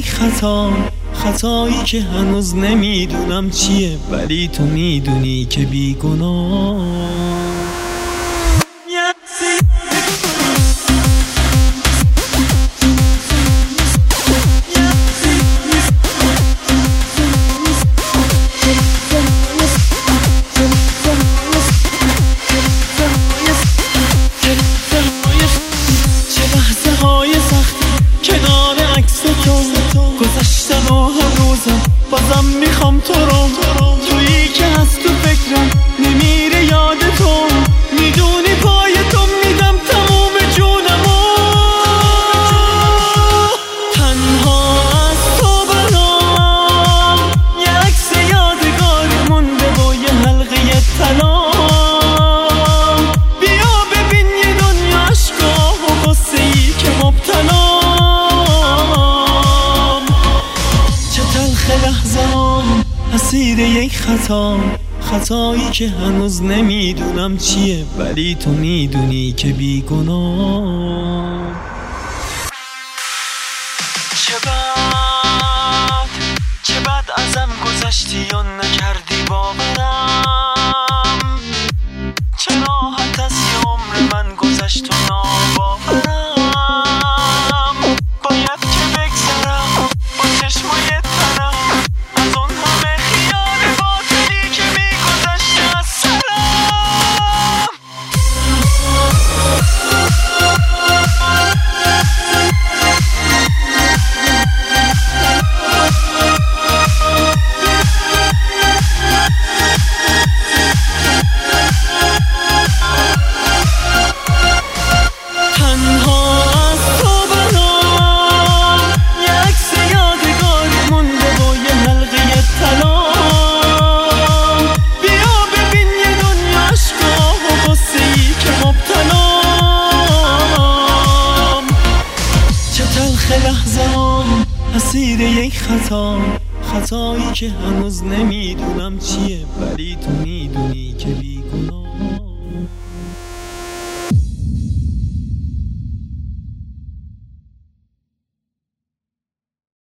یک خطا، خطایی که هنوز نمیدونم چیه، ولی تو میدونی که بیگناه. گذشتن و هنوزم بازم میخوام تو رو، تویی که هست تو فکرم نمیره یاد تو، میدونی پای تو میدم تموم جونمو، تنها از تو برام یه عکس یادگاری مونده با یه حلقه طلا، بیا ببین یه دنیا عشقا و غصه ای که مبتلا، لحظه‌ام اسیر یک خطا، خطایی که هنوز نمیدونم چیه، ولی تو میدونی که بیگناه. چه بد ازم گذشتی و نکردی باورم، چه راحت از یه عمر من گذشت و ناباورم، باید که بگذرم با چشمای لحظه‌ام اسیر یک خطا، خطایی که هنوز نمیدونم چیه، ولی تو میدونی